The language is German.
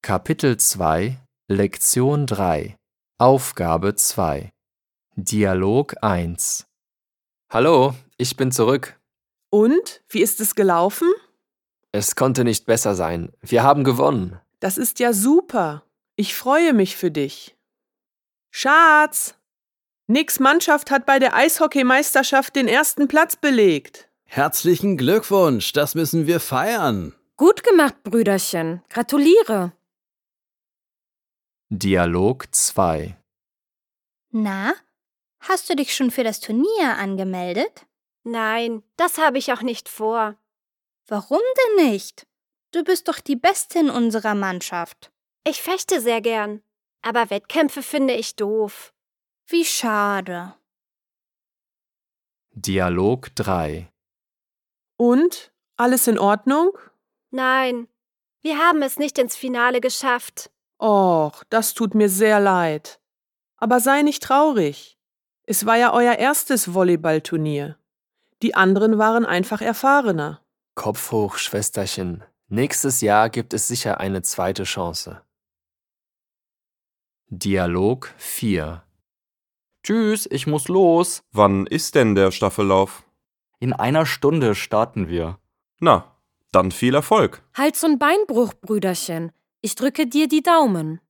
Kapitel 2, Lektion 3, Aufgabe 2, Dialog 1. Hallo, ich bin zurück. Und, wie ist es gelaufen? Es konnte nicht besser sein. Wir haben gewonnen. Das ist ja super. Ich freue mich für dich. Schatz, Nicks Mannschaft hat bei der Eishockeymeisterschaft den ersten Platz belegt. Herzlichen Glückwunsch, das müssen wir feiern. Gut gemacht, Brüderchen. Gratuliere. Dialog 2. Na, hast du dich schon für das Turnier angemeldet? Nein, das habe ich auch nicht vor. Warum denn nicht? Du bist doch die Beste in unserer Mannschaft. Ich fechte sehr gern, aber Wettkämpfe finde ich doof. Wie schade. Dialog 3. Und, alles in Ordnung? Nein, wir haben es nicht ins Finale geschafft. Och, das tut mir sehr leid. Aber sei nicht traurig. Es war ja euer erstes Volleyballturnier. Die anderen waren einfach erfahrener. Kopf hoch, Schwesterchen. Nächstes Jahr gibt es sicher eine zweite Chance. Dialog 4. Tschüss, ich muss los. Wann ist denn der Staffellauf? In einer Stunde starten wir. Na, dann viel Erfolg. Hals- und Beinbruch, Brüderchen. Ich drücke dir die Daumen.